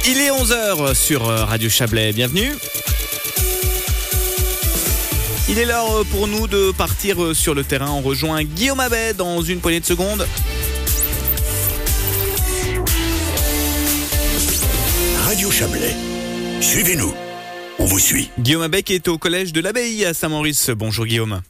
Il est 11h sur Radio Chablais, bienvenue. Il est l'heure pour nous de partir sur le terrain. On rejoint Guillaume Abet dans une poignée de secondes. Radio Chablais, suivez-nous, on vous suit. Guillaume Abet qui est au collège de l'Abbaye à Saint-Maurice. Bonjour Guillaume.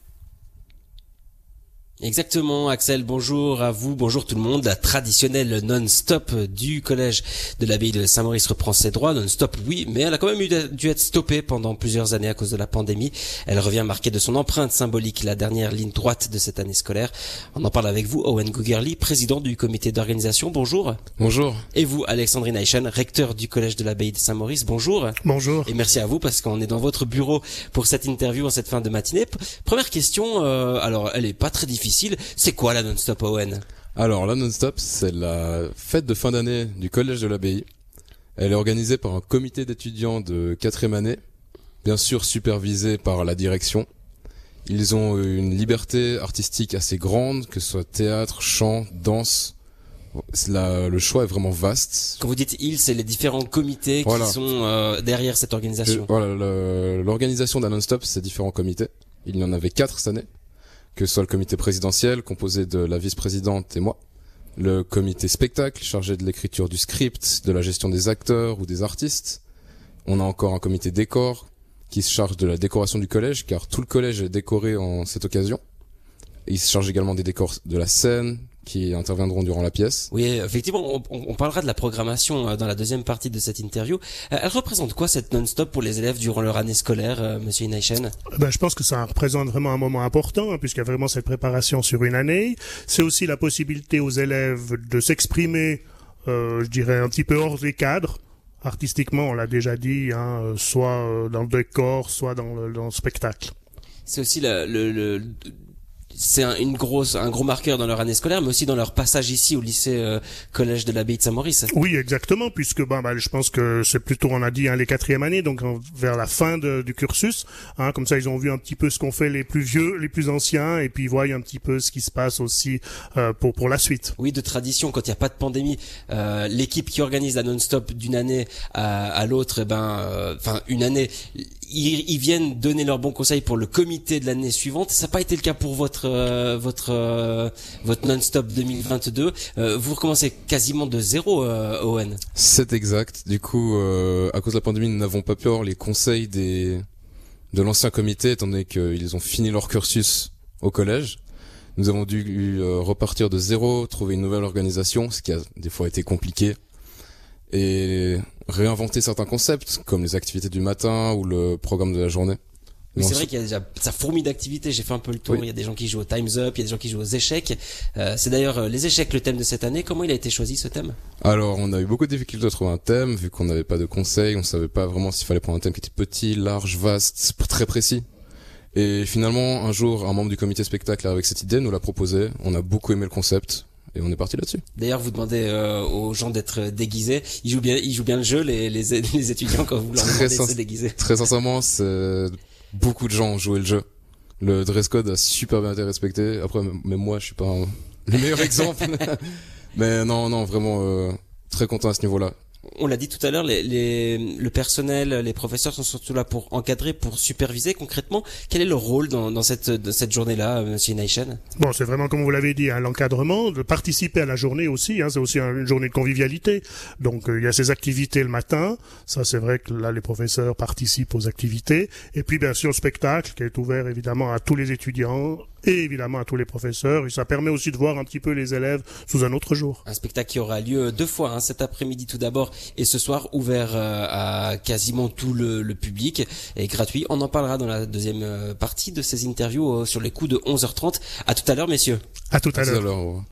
Exactement, Axel, bonjour à vous, bonjour tout le monde. La traditionnelle non-stop du collège de l'abbaye de Saint-Maurice reprend ses droits. Non-stop, oui, mais elle a quand même dû être stoppée pendant plusieurs années à cause de la pandémie. Elle revient marquée de son empreinte symbolique, la dernière ligne droite de cette année scolaire. On en parle avec vous, Owen Gougerli, président du comité d'organisation. Bonjour. Bonjour. Et vous, Alexandrine Eichen, recteur du collège de l'abbaye de Saint-Maurice. Bonjour. Bonjour. Et merci à vous parce qu'on est dans votre bureau pour cette interview en cette fin de matinée. Première question, alors elle est pas très difficile. C'est quoi la non-stop, Owen? Alors la non-stop, c'est la fête de fin d'année du collège de l'abbaye. Elle est organisée par un comité d'étudiants de 4e année, bien sûr supervisé par la direction. Ils ont une liberté artistique assez grande, que ce soit théâtre, chant, danse. Le choix est vraiment vaste. Quand vous dites ils, c'est les différents comités Voilà. qui sont derrière cette organisation. L'organisation d'un non-stop, c'est différents comités. Il y en avait 4 cette année. Que ce soit le comité présidentiel, composé de la vice-présidente et moi. Le comité spectacle, chargé de l'écriture du script, de la gestion des acteurs ou des artistes. On a encore un comité décor, qui se charge de la décoration du collège, car tout le collège est décoré en cette occasion. Et il se charge également des décors de la scène, qui interviendront durant la pièce. Oui, effectivement, on parlera de la programmation dans la deuxième partie de cette interview. Elle représente quoi cette non-stop pour les élèves durant leur année scolaire, Monsieur Inaichen? Je pense que ça représente vraiment un moment important, puisqu'il y a vraiment cette préparation sur une année. C'est aussi la possibilité aux élèves de s'exprimer, je dirais, un petit peu hors des cadres. Artistiquement, on l'a déjà dit, soit dans le décor, soit dans le spectacle. C'est aussi c'est un gros marqueur dans leur année scolaire, mais aussi dans leur passage ici au lycée collège de l'abbaye de Saint-Maurice. Oui, exactement, puisque je pense que c'est plutôt, on a dit, les 4e années, donc vers la fin du cursus. Comme ça, ils ont vu un petit peu ce qu'ont fait les plus vieux, les plus anciens, et puis ils voient un petit peu ce qui se passe aussi pour la suite. Oui, de tradition, quand il n'y a pas de pandémie, l'équipe qui organise la non-stop d'une année à l'autre, une année, ils viennent donner leurs bons conseils pour le comité de l'année suivante. Ça n'a pas été le cas pour votre non-stop 2022. Vous recommencez quasiment de zéro, Owen. C'est exact. Du coup, à cause de la pandémie, nous n'avons pas pu avoir les conseils de l'ancien comité, étant donné qu'ils ont fini leur cursus au collège. Nous avons dû repartir de zéro, trouver une nouvelle organisation, ce qui a des fois été compliqué. Et réinventer certains concepts, comme les activités du matin ou le programme de la journée. Mais c'est vrai qu'il y a déjà, ça fourmille d'activités, j'ai fait un peu le tour, oui. Il y a des gens qui jouent au Time's Up, il y a des gens qui jouent aux échecs. C'est d'ailleurs les échecs le thème de cette année. Comment il a été choisi ce thème? Alors, on a eu beaucoup de difficultés à trouver un thème, vu qu'on n'avait pas de conseils, on savait pas vraiment s'il fallait prendre un thème qui était petit, large, vaste, très précis. Et finalement, un jour, un membre du comité spectacle avec cette idée nous l'a proposé, on a beaucoup aimé le concept. Et on est parti là-dessus. D'ailleurs, vous demandez aux gens d'être déguisés. Ils jouent bien le jeu, les étudiants, quand vous leur demandez de se déguiser. Très sincèrement, beaucoup de gens ont joué le jeu. Le dress code a super bien été respecté. Après, même moi, je suis pas le meilleur exemple. Mais non, vraiment très content à ce niveau-là. On l'a dit tout à l'heure, le personnel, les professeurs sont surtout là pour encadrer, pour superviser concrètement. Quel est leur rôle dans cette journée-là, Monsieur Inaichen? Bon, c'est vraiment comme vous l'avez dit, l'encadrement, de participer à la journée aussi. C'est aussi une journée de convivialité. Donc il y a ces activités le matin. Ça, c'est vrai que là, les professeurs participent aux activités. Et puis bien sûr, le spectacle qui est ouvert évidemment à tous les étudiants et évidemment à tous les professeurs. Et ça permet aussi de voir un petit peu les élèves sous un autre jour. Un spectacle qui aura lieu 2 fois, cet après-midi tout d'abord et ce soir, ouvert à quasiment tout le public et gratuit. On en parlera dans la deuxième partie de ces interviews sur les coups de 11h30. À tout à l'heure, messieurs. À tout à l'heure.